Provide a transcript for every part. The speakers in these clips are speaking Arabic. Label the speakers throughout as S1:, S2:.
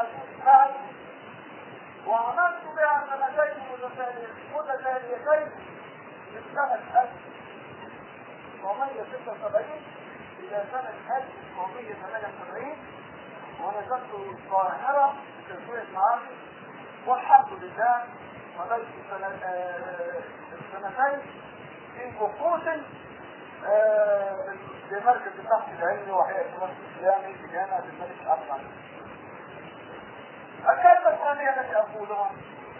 S1: معي وعملت بها سنتين متتاليتين من سنة 1976 إلى سنة 1978 ونزلت القاهرة في تسويق معاصي والحمد لله قضيت السنتين في بحوث بمركز البحث العلمي وهيئة البحث الإسلامي في جامعة الملك عبد العزيز. الكلمة الثانية التي أقولها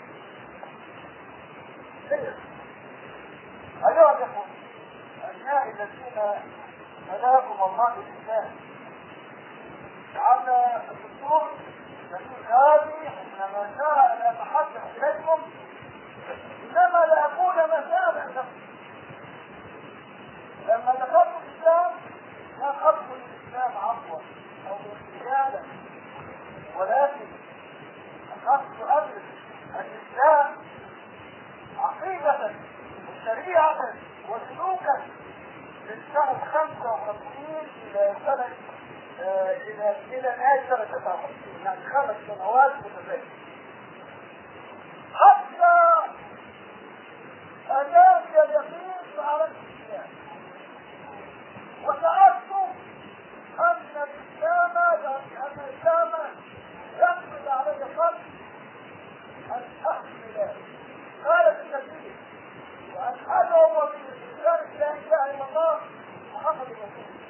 S1: هي أيها الأخوة أبناء الذين هداكم الله الإسلام جعلنا الدكتور سمير غازي حينما شاء أن يتحدث إليكم إنما لأقول مسألة لما دخلت الإسلام لا خلق الإسلام عفوا أو انتجالا ولكن أخذت أدرس الإسلام عقيدة وشريعة وسلوكا من سنة 55 إلى سنة إلى نهاية سنة 59 يعني 5 سنوات متتالية حتى أتاني اليقين على الإسلام وسألت أن الإسلام يقبض علي فرض أن أحمل قالت النبي وأن أدعو بالإسلام لا إله إلا الله محمد رسول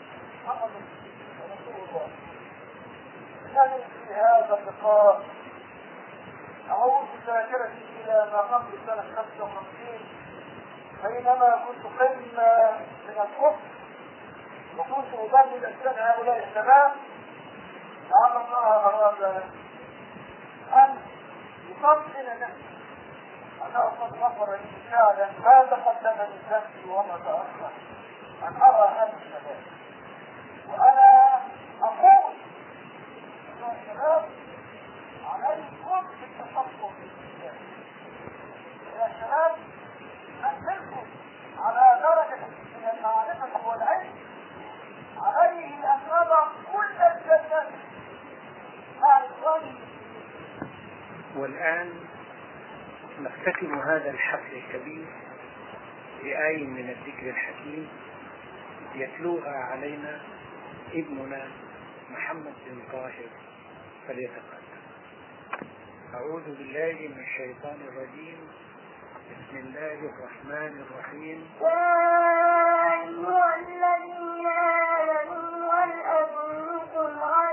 S1: الله. إنني في هذا اللقاء أعود ذاكرتي إلى ما قبل سنة 55 بينما كنت قمة من الكفر وكنت أضمن أجسام هؤلاء الشباب لعل الله أراد أن يطمئن نفسي أنه قد غفر لي فعلا ما تقدم من ذنبي وما تأخر أن أرى هذا الشباب وأنا أقول يا شباب عليكم بالتفقه في الإسلام يا شباب أنزلكم على درجة من المعرفة والعلم عليه أن نضع كل الجنة مع الظالم.
S2: والآن نختتم هذا الحفل الكبير بآية من الذكر الحكيم يتلوها علينا ابننا محمد بن طاهر فليتقدم. أعوذ بالله من الشيطان الرجيم. بسم الله الرحمن الرحيم.
S3: يا أيها الذين آمنوا هل أدلكم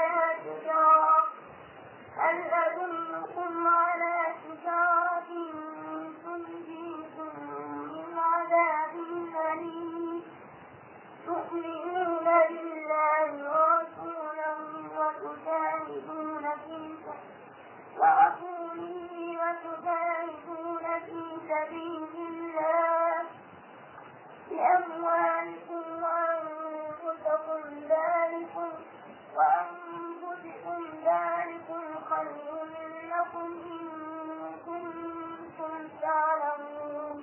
S3: على تجارة تنجيكم من عذاب أليم تؤمنون بالله ورسوله وتجاهدون في سبيل الله بأموالكم وأنفسكم ذلكم خير لكم إن كنتم تعلمون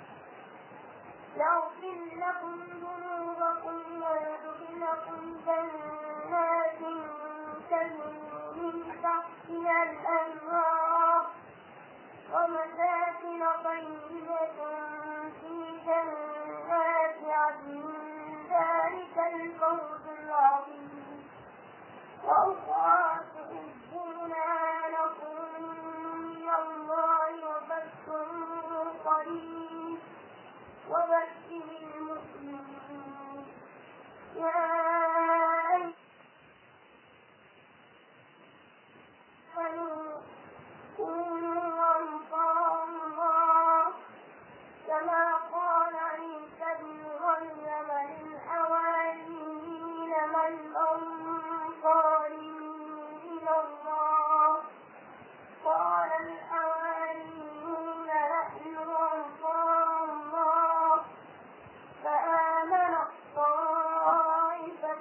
S3: يغفر لكم ذنوبكم ويدخلكم جنات تجري من تحتها الأنهار ومساكن طيبة في جنات عدن ذلك الفوز العظيم وأخرى تحبونها لكم من الله وفتح قريب وبشر المؤمنين يا أيها كونوا أنصار الله كما قال عيسى ابن مريم للحواريين من أنصاري إلى الله قال الحواريون نحن أنصار الله فآمنت طائفة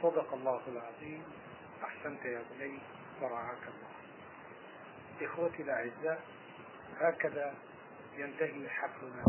S2: صدق الله العظيم. أحسنت يا بني ورعاك الله. إخوتي الأعزاء، هكذا ينتهي حفلنا.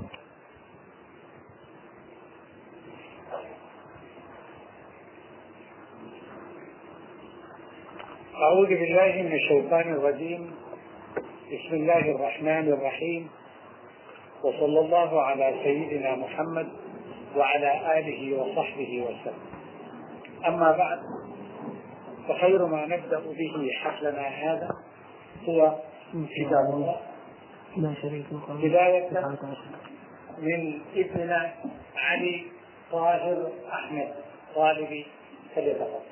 S2: أعوذ بالله من الشيطان الرجيم. بسم الله الرحمن الرحيم، وصلى الله على سيدنا محمد وعلى آله وصحبه وسلم. أما بعد، فخير ما نبدأ به حفلنا هذا هو كتاب الله، بداية من ابننا علي طاهر أحمد طالبي، فليتفضل.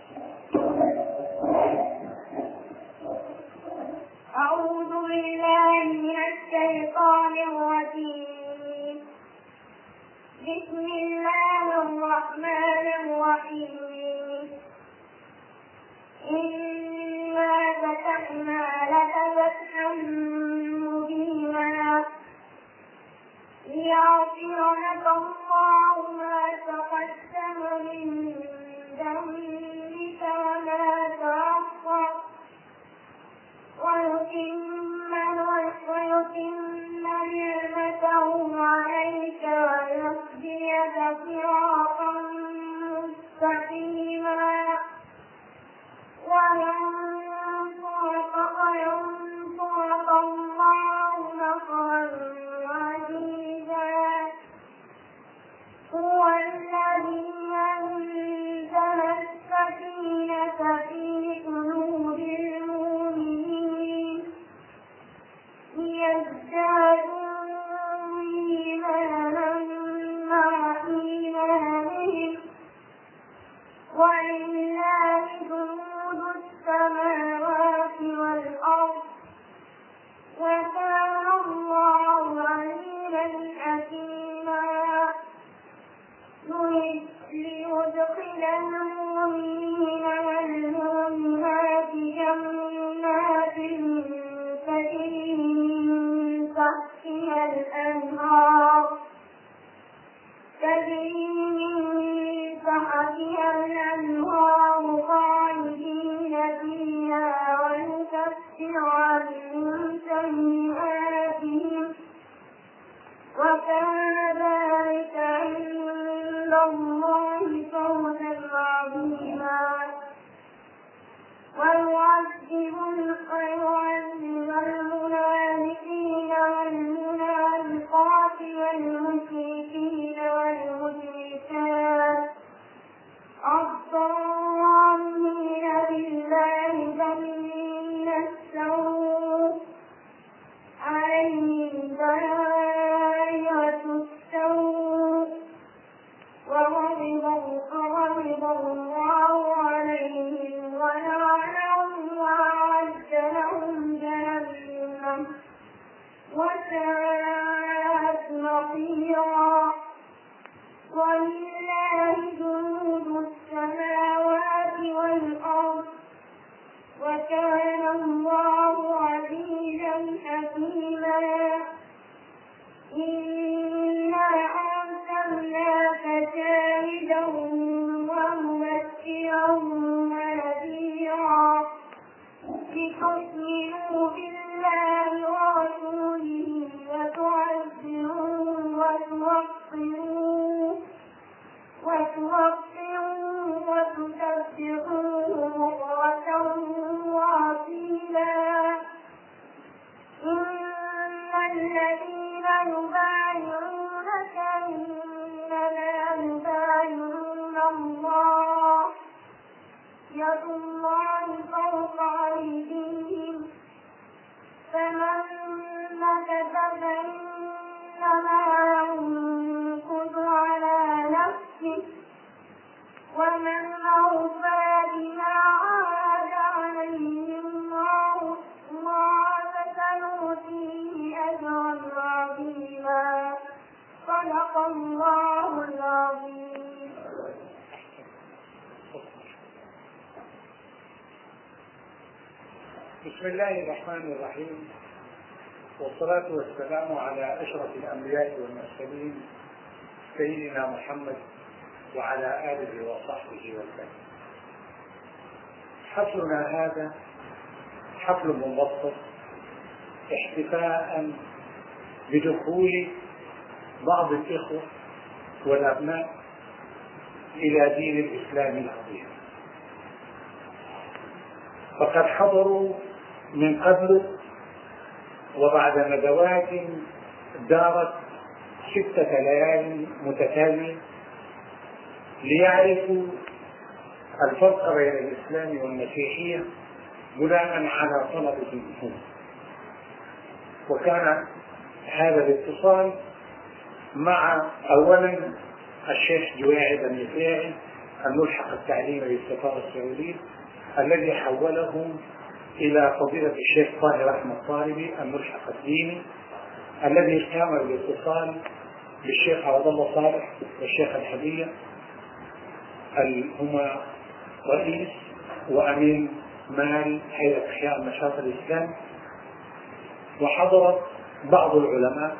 S3: أعوذ بالله من الشيطان الرجيم. بسم الله الرحمن الرحيم. إنا فتحنا لك فتحا مبينا ليغفر لك الله ما تقدم من ذنبك وما تأخر ويتم نعمته عليك ويهديك صراطا مستقيما وينصرك الله نصرا عزيزا. هو الذي أنزل السكينة في قلوب المؤمنين ليزدادوا إيمانا مع إيمانهم ولله جنود السماوات والأرض وكان الله عليما حكيما. ليدخل المؤمنين والمؤمنات جنات تجري من تحتها الأنهار خالدين فيها ويكفر عنهم سيئاتهم وكان ذلك عند الله فوزا عظيما. ويعذب المنافقين والمنافقات والمشركين والمشركات الظالمين بالله ظن السوء عليهم دائرة السوء وغضب الله عليهم ولعنهم وأعد لهم جهنم وساءت مصيرا. ولله جنود السماوات والأرض وكان الله عزيزا حكيما. إنا أرسلناك شاهدا ومبشرا ونذيرا لتؤمنوا بالله ورسوله وتعزروه وتوقروه وتسبحوه بكرة وأصيلا. إن الذين يبايعونك إنما يبايعون الله يد الله فوق أيديهم فمن نكث فإنما ينكث على نفسه ومن أوفى بما عاهد عليه الله فسنؤتيه أجرا عظيما. صدق الله العظيم.
S2: بسم الله الرحمن الرحيم، والصلاة والسلام على أشرف الأنبياء والمرسلين سيدنا محمد وعلى آله وصحبه وسلم. حفلنا هذا حفل مبسط احتفاء بدخول بعض الإخوة والأبناء إلى دين الإسلام العظيم. فقد حضروا من قبل وبعد ندوات دارت 6 ليال متتالية ليعرفوا الفرق بين الإسلام والمسيحية بناء على طلبهم هم. وكان هذا الاتصال مع أولا الشيخ جويعد النفيعي الملحق التعليمي بالسفارة السعودية الذي حولهم إلى فضيلة الشيخ طاهر أحمد طالبي الملحق الديني الذي قام بالاتصال بالشيخ عبد الله صالح والشيخ الحبية هما رئيس وأمين مال هيئة إحياء نشاط الإسلام. وحضر بعض العلماء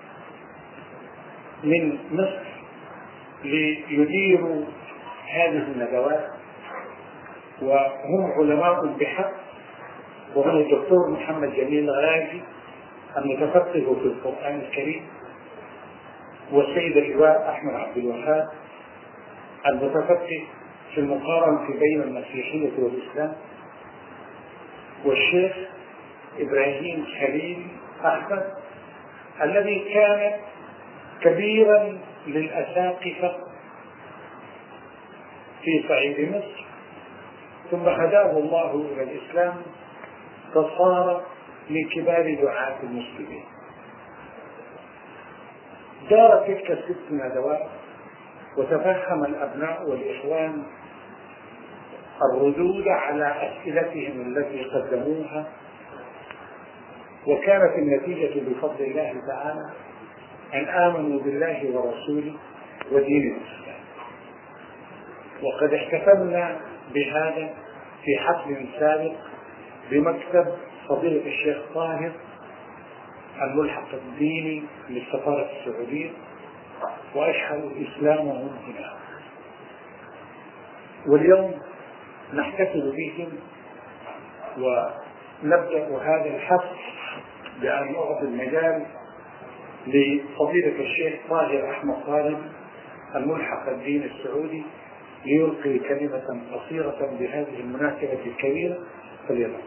S2: من مصر ليديروا هذه الندوات، وهم علماء بحق، وهو الدكتور محمد جميل غازي المتفقه في القرآن الكريم، والسيد اللواء أحمد عبد الوهاب المتفقه في المقارنة بين المسيحية والإسلام، والشيخ إبراهيم خليل أحمد الذي كان كبيرا للأساقفة في صعيد مصر، ثم هداه الله إلى الإسلام فصار من كبار دعاة المسلمين. دارت تلك 6 ندوات وتفهم الأبناء والإخوان الردود على أسئلتهم التي قدموها، وكانت النتيجة بفضل الله تعالى أن آمنوا بالله ورسوله ودين الإسلام. وقد احتفلنا بهذا في حفل سابق بمكتب فضيلة الشيخ طاهر الملحق الديني للسفارة السعودية، وأشهدوا إسلامهم هنا. واليوم نحتفل بهم ونبدأ هذا الحفل بأن نعطي المجال لفضيلة الشيخ طاهر أحمد طالب الملحق الديني السعودي ليلقي كلمة قصيرة بهذه المناسبة الكبيرة. فليتفضل.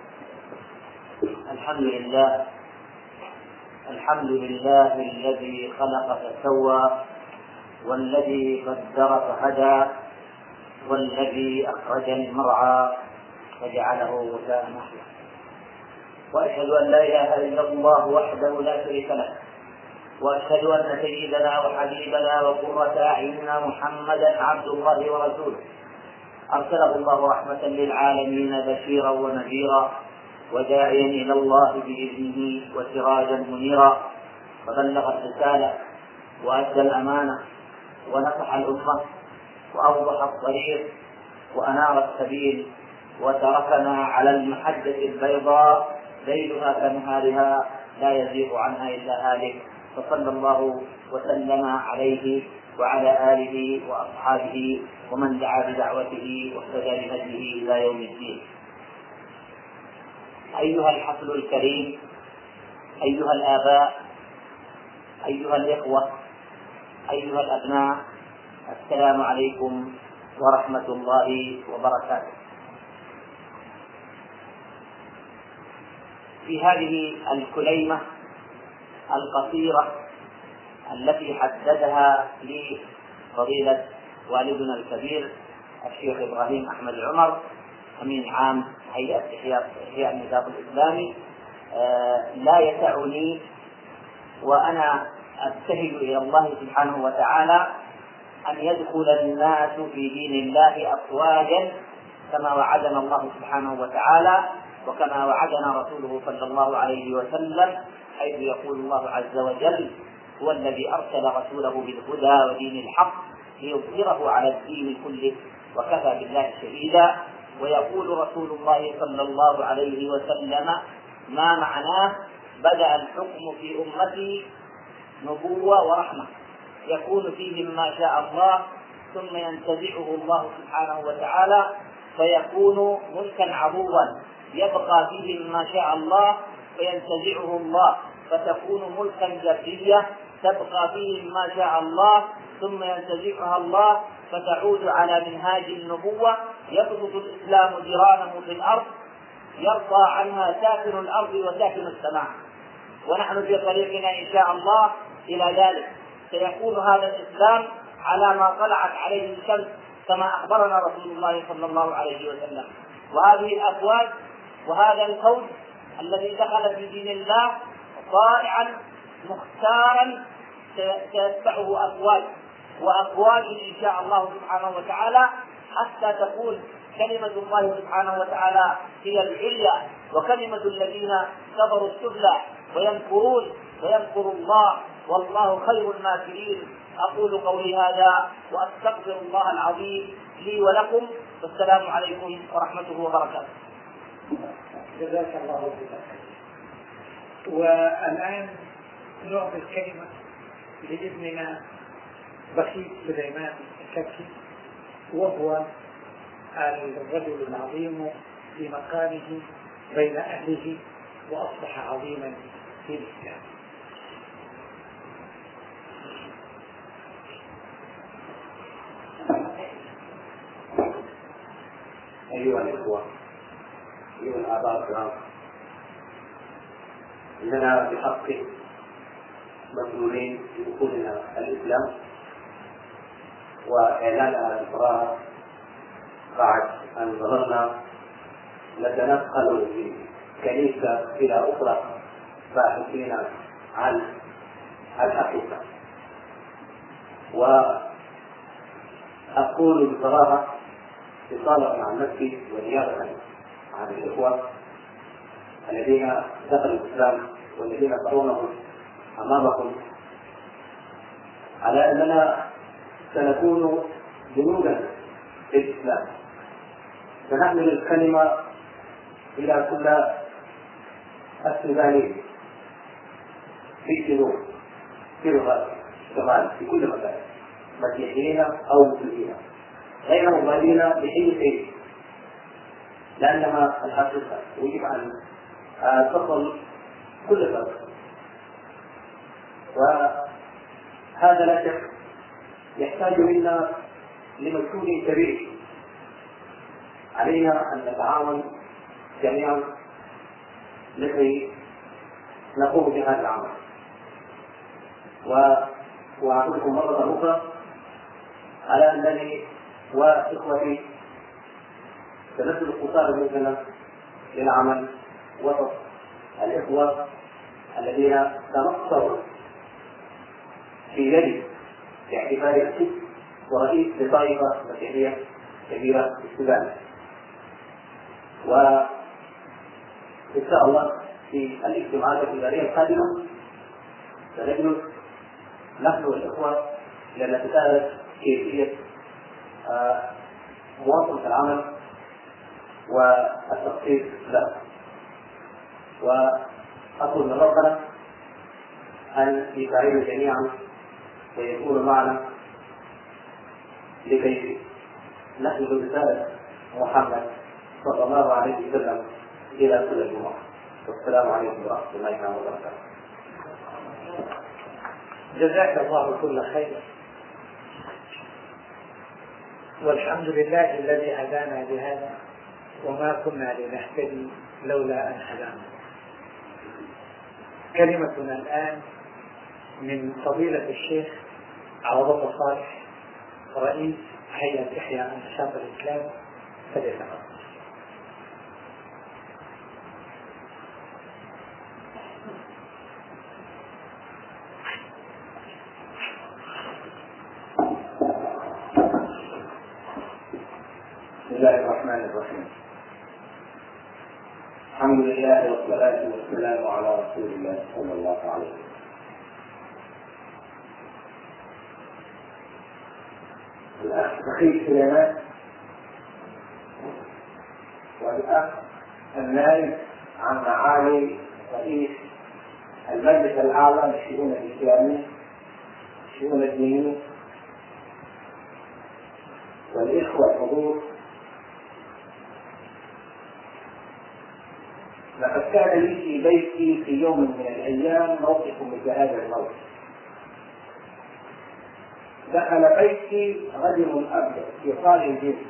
S4: الحمد لله الذي خلق فسوى، والذي قدر فهدى، والذي أخرج المرعى فجعله غثاء نحوا. وأشهد أن لا إله إلا الله وحده لا شريك له، وأشهد أن سيدنا وحبيبنا وقرة أعيننا محمدا عبد الله ورسوله، أرسله الله رحمة للعالمين بشيرا ونذيرا وداعيا إلى الله بإذنه وسراجا منيرا، فبلغ الرسالة وأدى الأمانة ونصح الأمة وأوضح الطريق وأنار السبيل، وتركنا على المحجة البيضاء ليلها كنهارها لا يزيغ عنها إلا هالك، فصلى الله وسلم عليه وعلى آله وأصحابه ومن دعا بدعوته واهتدى بهديه إلى يوم الدين. أيها الحفل الكريم، أيها الآباء، أيها الإخوة، أيها الأبناء، السلام عليكم ورحمة الله وبركاته. في هذه الكليمة القصيرة التي حددها لي فضيلة والدنا الكبير الشيخ إبراهيم أحمد عمر أمين عام هيئة إحياء النشاط الإسلامي، لا يسعني وأنا أبتهل إلى الله سبحانه وتعالى أن يدخل الناس في دين الله أفواجا كما وعدنا الله سبحانه وتعالى، وكما وعدنا رسوله صلى الله عليه وسلم، حيث يقول الله عز وجل: هو الذي أرسل رسوله بالهدى ودين الحق ليظهره على الدين كله وكفى بالله شهيدا. ويقول رسول الله صلى الله عليه وسلم ما معناه: بدأ الحكم في أمتي نبوة ورحمة، يكون فيهم ما شاء الله ثم ينتزعه الله سبحانه وتعالى فيكون ملكا عضوا يبقى فيه ما شاء الله فينتزعه الله، فتكون ملكا جبرية تبقى فيه ما شاء الله ثم ينتزعها الله فتعود على منهاج النبوة. يبسط الإسلام جيرانه في الأرض يرضى عنها ساكن الأرض وساكن السماء، ونحن في طريقنا إن شاء الله إلى ذلك. سيكون هذا الإسلام على ما طلعت عليه الشمس كما أخبرنا رسول الله صلى الله عليه وسلم. وهذه الأفواج وهذا الكون الذي دخل في دين الله طائعا مختارا سيتبعه أفواج وأفواج إن شاء الله سبحانه وتعالى، حتى تكون كلمة الله سبحانه وتعالى هي العليا، وكلمة الذين كفروا السفلى ويمكرون ويمكر الله والله خير الماكرين. أقول قولي هذا وأستغفر الله العظيم لي ولكم، والسلام عليكم ورحمته وبركاته.
S2: جزاك الله خيرا. والآن نعطي الكلمة لابننا بخيت سليمان الكبكي، وهو الرجل العظيم في مقامه بين أهله وأصبح عظيما في الإسلام.
S5: أيها الإخوة، أيها الآباء الكرام، إننا بحق مسؤولين بدخولنا الإسلام وإعلاننا الإقرار بعد أن ظللنا نتنقل في كنيسة إلى أخرى باحثين عن الحقيقة. وأقول بصراحة اتصالا عن نفسي ونيابة عن الإخوة الذين دخلوا الإسلام والذين ترونهم أمامكم على أننا سنكون جنودا في الإسلام، سنحمل الكلمة إلى كل السودانيين في جنوب في الغرب شمال في كل مكان، مسيحيين أو مسلمين، غير مبالين بأي شيء، لأنها الحقيقة يجب أن تصل كل فرد. وهذا لا شك يحتاج منا لمجهود كبير، علينا أن نتعاون جميعا لكي نقوم بهذا العمل. وأعطيكم مرة أخرى على أنني وإخوتي سنبذل قصارى مننا للعمل وسط الإخوة الذين تنصروا في يدي باعتباري ورئيس لطائفة مسيحية كبيرة في السودان. وإن شاء الله في الاجتماعات الإدارية القادمة سنجلس نحن والإخوة لنتساءل كيفية مواصلة العمل والتخطيط له. وأطلب من ربنا أن يساعدنا جميعا ويكون معنا لكي نحمل رسالة محمد صلى الله عليه وسلم إلى كل الجموع. والسلام عليكم ورحمة الله وبركاته.
S2: جزاك الله كل خير، والحمد لله الذي هدانا لهذا وما كنا لنهتدي لولا أن هدانا. كلمتنا الآن من فضيلة الشيخ عوض الله صالح رئيس هيئة إحياء نشاط الإسلام، فليتفضل.
S5: بسم الله الرحمن الرحيم. الحمد لله والصلاة والسلام على رسول الله صلى الله عليه وسلم. الأخ بخيت سليمان والأخ النائب عن معالي رئيس المجلس الأعلى للشؤون الإسلامية الشؤون الدينية، والإخوة الحضور لقد كان لي في بيتي في يوم من الأيام موقف مثل هذا الموقف. دخل بيتي رجل أبيض في طال الجسم،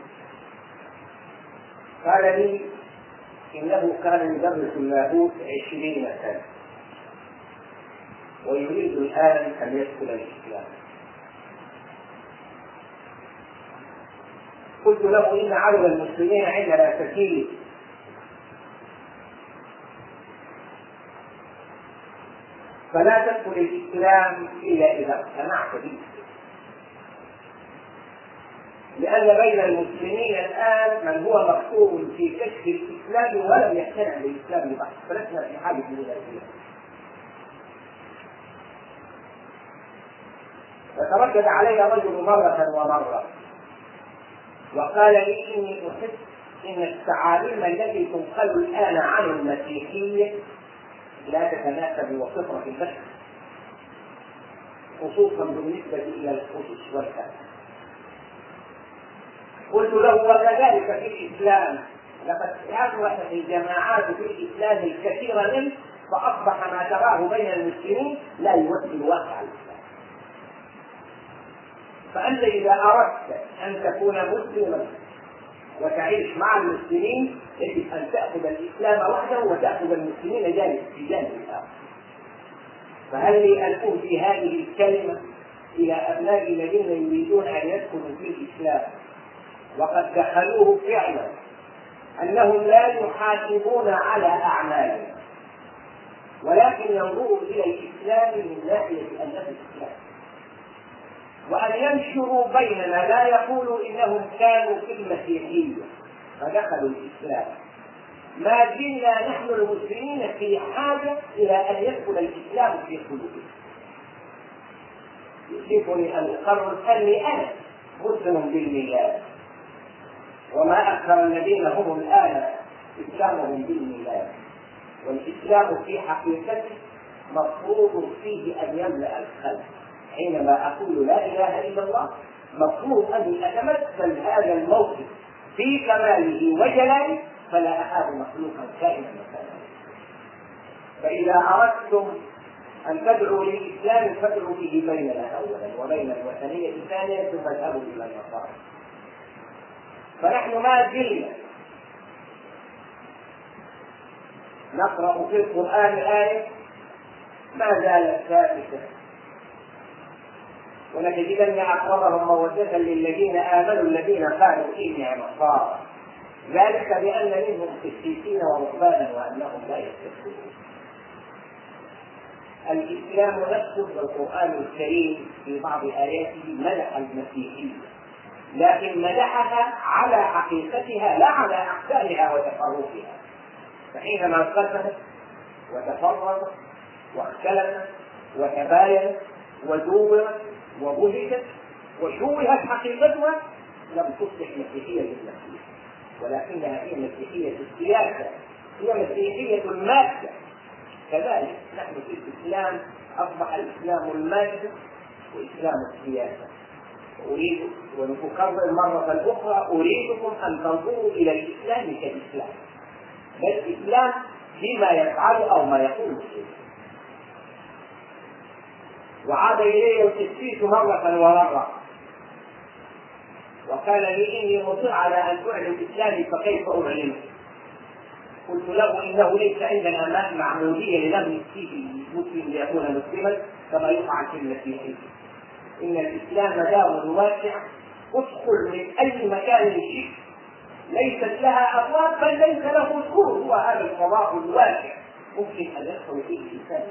S5: قال لي إنه كان يدرس اللاهوت 20 سنة ويريد الآن أن يدخل الإسلام. قلت له إن عدد المسلمين عندنا كثير، فلا تدخل الإسلام إلا إذا اقتنعت به، لأن بين المسلمين الآن من هو مكتوب في كشف الإسلام ولم يقتنع بالإسلام بعد، فلسنا في حاجة إلى ذلك. فتردد علي رجل مرة ومرة وقال لي إني أحس إن التعاليم التي تنقل الآن عن المسيحية لا تتناسب وفطرة البشر، خصوصا بالنسبة إلى الأسس والأساس. قلت له وكذلك في الإسلام، لقد كثرت الجماعات في الإسلام الكثير منه، فأصبح ما تراه بين المسلمين لا يمثل واقع الإسلام. فأنت إذا أردت أن تكون مسلما وتعيش مع المسلمين يجب أن تأخذ الإسلام وحده وتأخذ المسلمين جانب في جانب الآخر. فهل لي أن أهدي هذه الكلمة إلى أبناء الذين يريدون أن يدخلوا في الإسلام وقد دخلوه فعلا، أنهم لا يحاسبون على أعمالهم ولكن ينظروا إلى الإسلام من ناحية أنه الإسلام، وأن ينشروا بيننا لا يقولوا إنهم كانوا في المسيحية فدخلوا الإسلام. ما زلنا نحن المسلمين في حاجة إلى أن يدخل الإسلام في قلوبنا. يصيبني أن أقرر أني أنا مسلم بالميلاد، وما أكثر الذين هم الآن إسلامهم بالميلاد، والإسلام في حقيقته مفروض فيه أن يملأ الخلق. حينما أقول لا إله إلا الله مفروض أن أتمثل هذا الموقف في كماله وجلاله، فلا أخاف مخلوقا كائنا مكانا. فإذا أردتم أن تدعوا للإسلام فادعوا به بيننا أولا وبين الوثنية ثانيا ثم اذهبوا إلى النصارى. فنحن ما زلنا نقرأ في القرآن آية ما زالت ثابتة، ولتجدن أقربهم مودة للذين آمنوا الذين قالوا إنا نصارى، ذلك بأن منهم قسيسين ورهبانا وأنهم لا يستكبرون. الإسلام نفسه بالقرآن الكريم في بعض آياته مدح المسيحية، لكن مدحها على حقيقتها لا على أحكامها وتفرقها. فحينما انقسمت وتفرقت واختلفت وتباينت ودورت وبهجت وشوهت حقيقتها لم تصبح مسيحية للمسيح، ولكنها هي مسيحية السياسة، هي مسيحية المادة. كذلك نحن في الإسلام أصبح الإسلام المادة وإسلام السياسة. أريد ونكرر مرة أخرى أريدكم أن تنظروا إلى الإسلام كالإسلام، بل الإسلام فيما يفعل أو ما يقول فيه. وعاد إليه القسيس مرة ومرة وقال لي إني مصر على أن أعلن إسلامي فكيف أعلنه؟ قلت له إنه ليس عندنا معمودية لنبني فيه المسلم ليكون مسلما كما يفعل في المسيحية. إن الإسلام دار واسعة ادخل من أي مكان شئت، ليست لها أبواب بل ليس له سور، هو هذا الفضاء الواسع ممكن أن يدخل فيه الإنسان.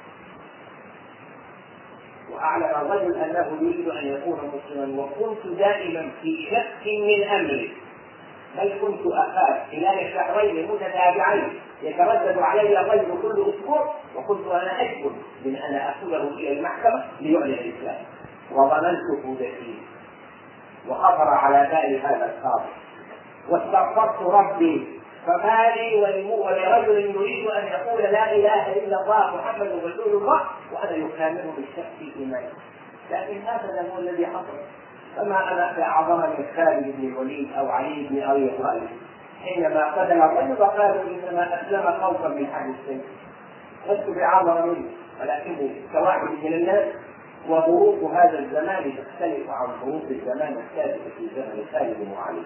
S5: وأعلم الرجل أنه يريد أن يكون مسلما، وكنت دائما في شك من أمري، بل كنت أخاف خلال الشهرين متتابعين يتردد علي الرجل كل أسبوع، وكنت أنا أجبر من أن أخذه إلى المحكمة ليعلن الإسلام، وظننته ذكي وخطر على بالي هذا الخاطر، واستغفرت ربي فما لي ولرجل يريد أن يقول لا إله إلا الله محمد رسول الله وأنا يكامله بالشك في إيمانه. لكن هذا هو الذي حصل. فما أنا بأعظم من خالد بن الوليد أو علي بن أبي طالب، حينما قتل الرجل وقالوا انما اسلم خوفا من حد السيف، لست بعاصر منه ولكنه كواحد من الناس، وظروف هذا الزمان تختلف عن ظروف الزمان السابق في زمن خالد وعلي.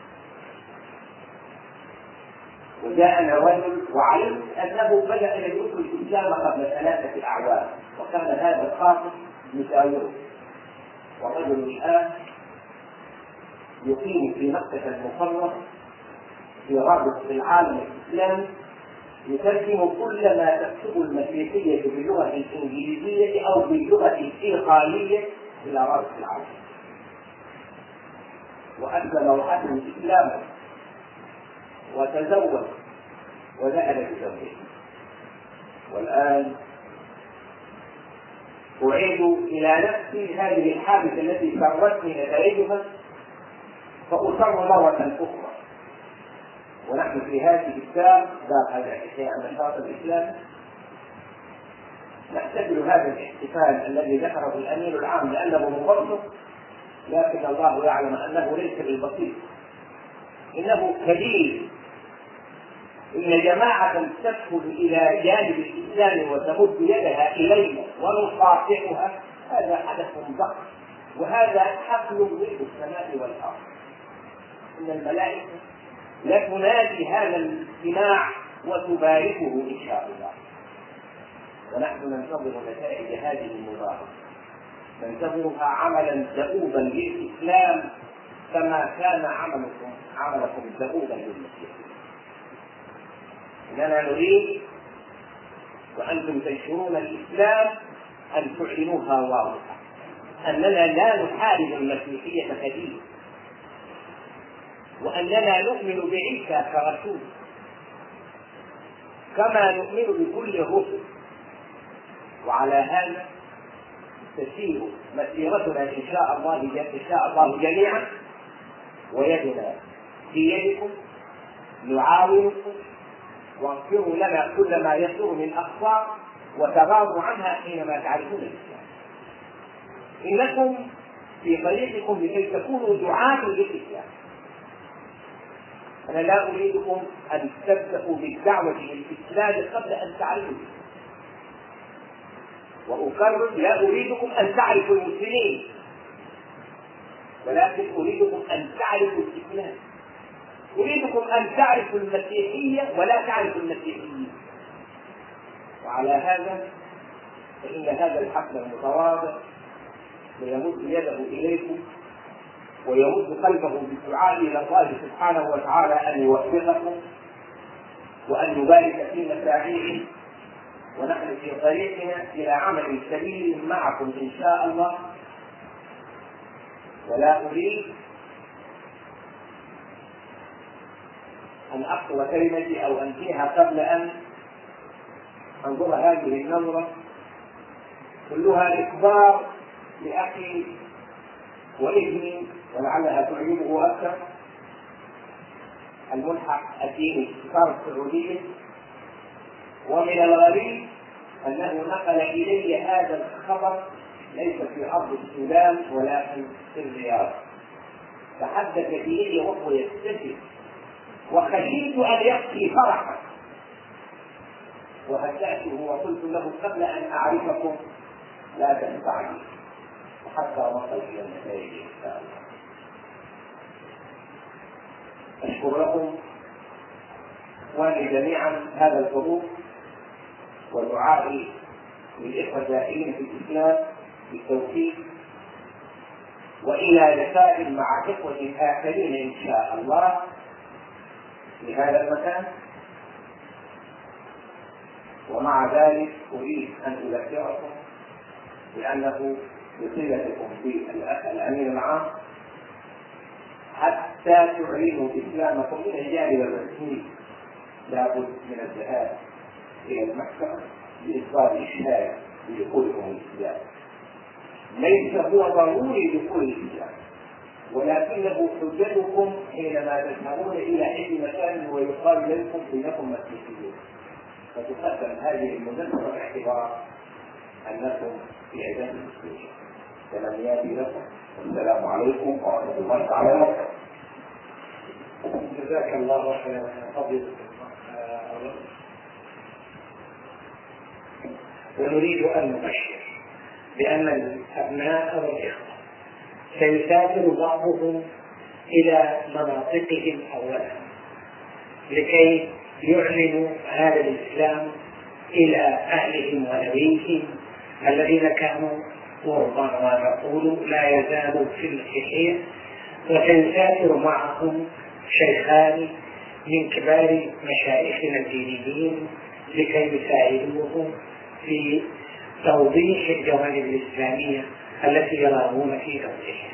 S5: وجاءنا رجل وعلمت انه بدا يدرس الاسلام قبل 3 أعوام، وكان هذا الخاطب يساوره، والرجل الان يقيم في مكة المكرمة في رابطة العالم الإسلامي، يترجم كل ما تكتب المسيحية باللغة الإنجليزية أو باللغة الإيطالية إلى رابطة العالم، وأسلم وحسن إسلامه وتزوج وذهب بزوجه. والآن أعيد إلى نفسي هذه الحادثة التي سرتني نتائجها فأصر مرة أخرى، ونحن في هذه الساعة باب هذا النشاط الإسلامي نحتفل هذا الاحتفال الذي ذكره الأمير العام لأنه مبسط، لكن الله يعلم أنه ليس بالبسيط، إنه كبير. إن جماعة تدخل إلى جانب الإسلام وتمد يدها إلينا ونصافحها هذا حدث ضخم، وهذا حفل ملء السماء والأرض. إن الملائكة لا تنادي هذا الاجتماع وتباركه إن شاء الله، ونحن ننتظر نتائج هذه المباركة، ننتظرها عملا دؤوبا للإسلام كما كان عملكم دؤوبا للمسيح. إننا نريد وأنتم تنشرون الإسلام أن تعلنوها واضحة، أننا لا نحارب المسيحية كدين، وأننا نؤمن بعيسى كرسول كما نؤمن بكل الرسل، وعلى هذا تسير مسيرتنا إن شاء الله جميعا، ويدنا في يدكم نعاونكم، واغفروا لنا كل ما يصير من أخطاء وتغاضوا عنها حينما تعرفون الإسلام. إنكم في طريقكم لكي تكونوا دعاة للإسلام. أنا لا أريدكم أن تبدأوا بالدعوة للإسلام قبل أن تعرفوا، وأكرر لا أريدكم أن تعرفوا المسلمين، ولكن أريدكم أن تعرفوا الإسلام. أريدكم أن تعرفوا المسيحية ولا تعرفوا المسيحيين. وعلى هذا فإن هذا الحفل المتواضع ليمد يده إليكم ويمد قلبه بالدعاء إلى الله سبحانه وتعالى أن يوفقكم وأن يبارك في مساعيكم، ونحن في طريقنا إلى عمل كبير معكم إن شاء الله. ولا أريد أن أقوى كلمتي أو أنهيها قبل أن أنظر هذه النظرة كلها إخبار لأخي وابني ولعلها تعجبه أكثر، الملحق الديني في السعودية. ومن الغريب أنه نقل إلي هذا الخبر ليس في أرض السودان ولكن في الرياض، تحدث إلي وهو يستفيد، وخشيت أن يبكي فرحا، وهدأته وقلت له قبل أن أعرفكم لا تنفعني حتى نصل إلى النتائج إن شاء الله. أشكر لكم إخواني جميعا هذا الحضور، ودعائي للإخوة الداعين في الإسلام بالتوفيق، وإلى لقاء مع إخوة آخرين إن شاء الله في هذا المكان. ومع ذلك أريد أن أذكركم بأنه بصلتكم بالأمين العام حتى تعلنوا إسلامكم من الجانب الرسمي لابد من الذهاب إلى المحكمة لإصدار الشهادة بدخولكم الإسلام. ليس هو ضروري دخول الإسلام، ولكنه حجتكم حينما تذهبون إلى أي مكان ويقال لكم إنكم مسيحيون، فتقدم هذه المذكرة باعتبار أنكم في عدم المسلمين. تمنياتي لكم، والسلام عليكم ورحمة الله تعالى وبركاته.
S2: جزاك الله خيرا فضيلة. ونريد أن نبشر بأن الأبناء والإخوة سيسافر بعضهم إلى مناطقهم أولا لكي يعلنوا هذا الإسلام إلى أهلهم ونبيهم الذين كانوا غربا ونقول لا يزالوا في المسيحية، وسيسافر معهم شيخان من كبار مشايخنا الدينيين لكي يساعدوهم في توضيح الجوانب الإسلامية التي يرغبون في توضيحها.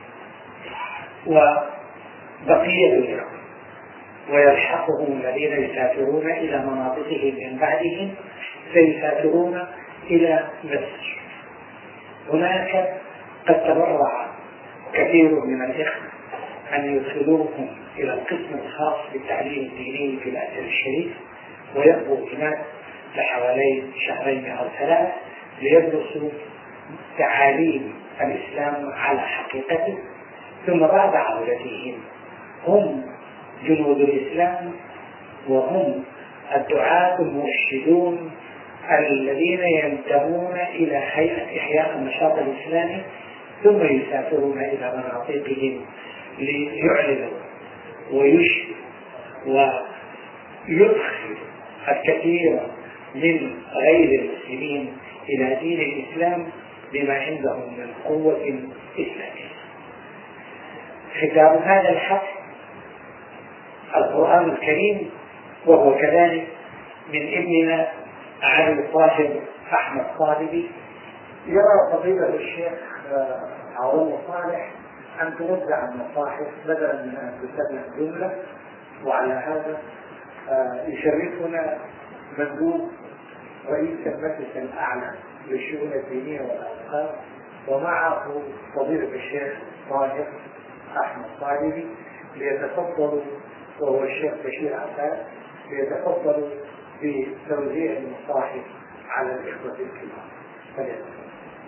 S2: وبقية الإخوة ويلحقهم الذين يسافرون إلى مناطقهم من بعدهم سيسافرون إلى مصر. هناك قد تبرع كثير من الإخوة أن يدخلوهم إلى القسم الخاص بالتعليم الديني في الأزهر الشريف، ويبقوا هناك لحوالي 2 أو 3 ليدرسوا تعاليم الإسلام على حقيقته، ثم بعد عودتهم هم جنود الإسلام وهم الدعاة المرشدون الذين ينتمون إلى هيئة إحياء النشاط الإسلامي، ثم يسافرون إلى مناطقهم ليعلنوا ويشهدوا ويدخل الكثير من غير المسلمين إلى دين الإسلام بما عندهم من قوة إسلامية. ختام هذا الحق القرآن الكريم، وهو كذلك من ابننا علي الطاهر أحمد طالبي. يرى فضيلة الشيخ عون صالح أن توزع المصاحف بدلا من أن تسمى جملة، وعلى هذا يشرفنا مندوب رئيس المجلس الأعلى للشؤون الدينية والأوقاف، ومعه فضيلة الشيخ طاهر أحمد طالبي ليتفضلوا، وهو الشيخ بشير عباس، ليتفضلوا بتوزيع المصاحف على الإخوة الكرام. فليتفضلوا.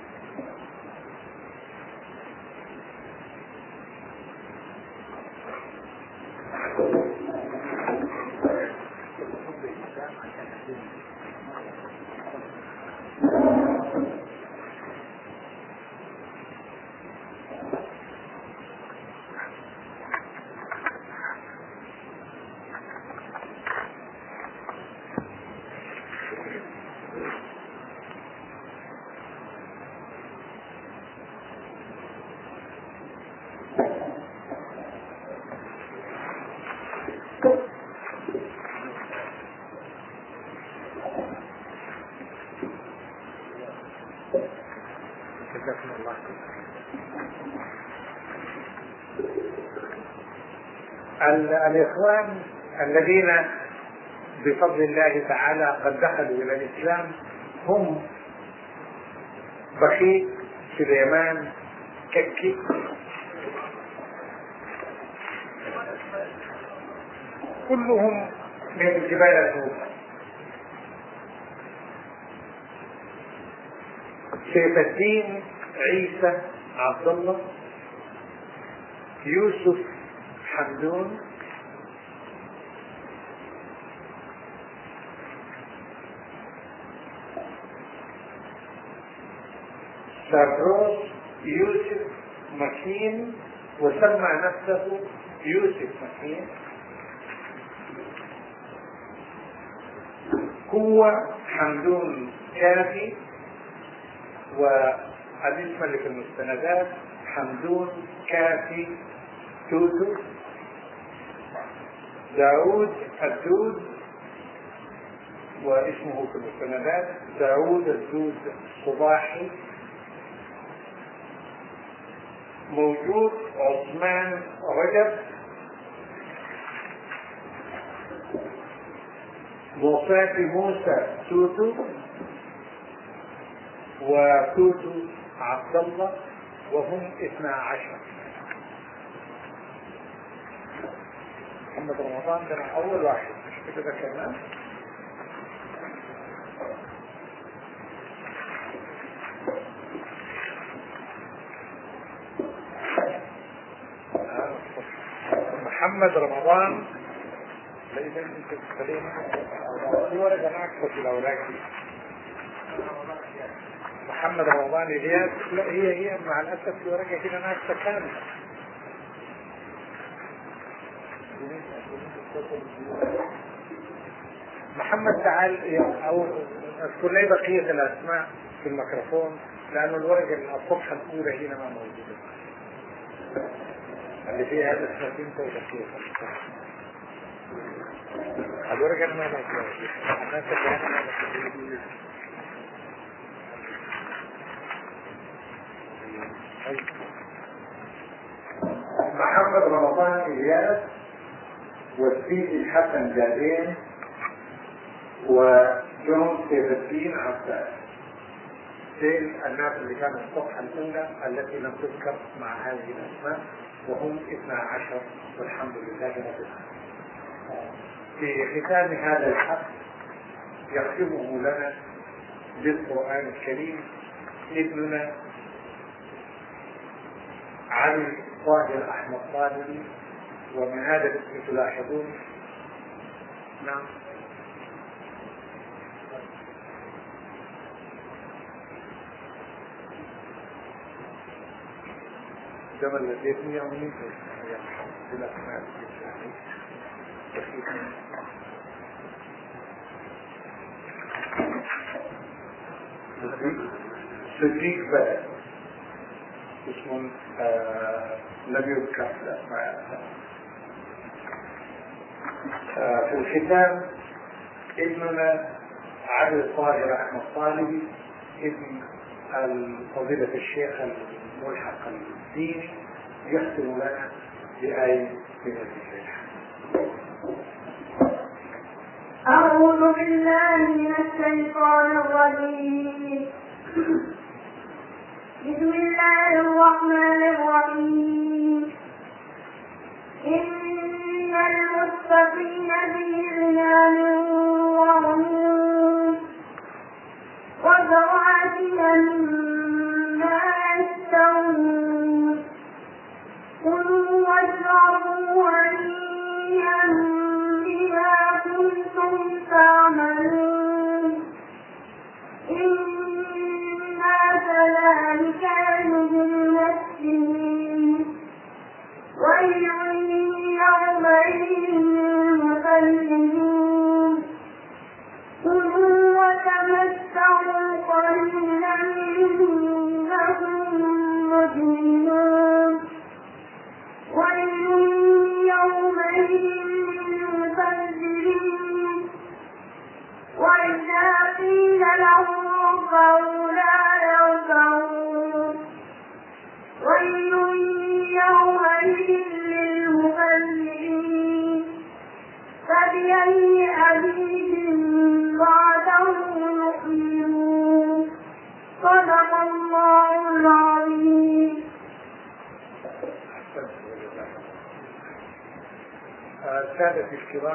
S2: الإخوان الذين بفضل الله تعالى قد دخلوا إلى الإسلام هم بخيت، سليمان، ككي، كلهم من جبال النور. سيف الدين عيسى عبد الله، يوسف حمدون، سافروس يوسف مكين، وسمى نفسه يوسف مكين. قوة حمدون كافي، والاسم اللي في المستندات حمدون كافي توتو. داود الدود، واسمه في المستندات داود الدود صباحي. موجود عثمان رجب، وفاتي موسى توتو، وتوتو عبد الله، وهم 12. محمد رمضان كان أول واحد، مش كده كمان؟ محمد رمضان. في ورقة ناقصة في الأوراق دي. محمد رمضان إلياس. لا هي مع الأسف في ورقة كده ناقصة كاملة. محمد تعال أو اذكر لي بقية الأسماء في الميكروفون لأنه الورقة الصفحة الأولى هنا ما موجودة اللي فيها الأسماء أنت وبقية الورقة ما موجودة. الناس اللي محمد رمضان إلياس والسيد الحسن جادين وجون سيف الدين عباس. دين الناس اللي كانوا الصفحة الأولى التي لم تذكر مع هذه الأسماء وهم 12 والحمد لله رب العالمين. في ختام هذا الحق يختمه لنا بالقرآن الكريم ابننا علي طاهر أحمد طالبي. ومن هذا الاسم تلاحظون نعم كما لديتني يومين في الأسماء صديق بلد اسم لم يذكر في الأسماء. في الختام ابننا علي طاهر أحمد طالبي ابن فضيلة الشيخ الملحق الديني يختم لنا بآية من الفاتحة.
S3: أعوذ بالله من الشيطان الرجيم. بسم الله الرحمن الرحيم. إن المتقين في جنان وعيون وزرابي مما يشتهون كلوا واشربوا هنيئا بما كنتم تعملون إنا كذلك نجزي المحسنين ويل يومئذ للمكذبين كلوا وتمتعوا قليلا إنكم مجرمون ويل يومئذ للمكذبين وإذا قيل لهم اركعوا لا يركعون ويل يومئذ للمكذبين فبأي حديث بعده يؤمنون صدق الله العظيم.
S2: سادتي الكرام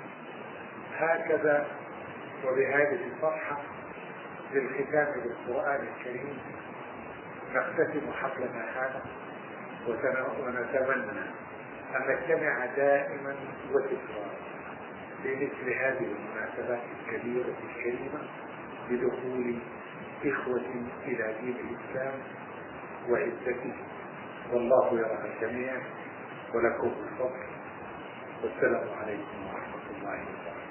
S2: هكذا وبهذه الصفحة للختام بالقرآن الكريم نختتم حفلنا هذا ونتمنى أن نجتمع دائما وتكرارا بمثل هذه المناسبات الكبيرة الكريمة بدخول إخوة إلى دين الإسلام وعزته. والله يرى الجميع ولكم الفضل والسلام عليكم ورحمة الله وبركاته.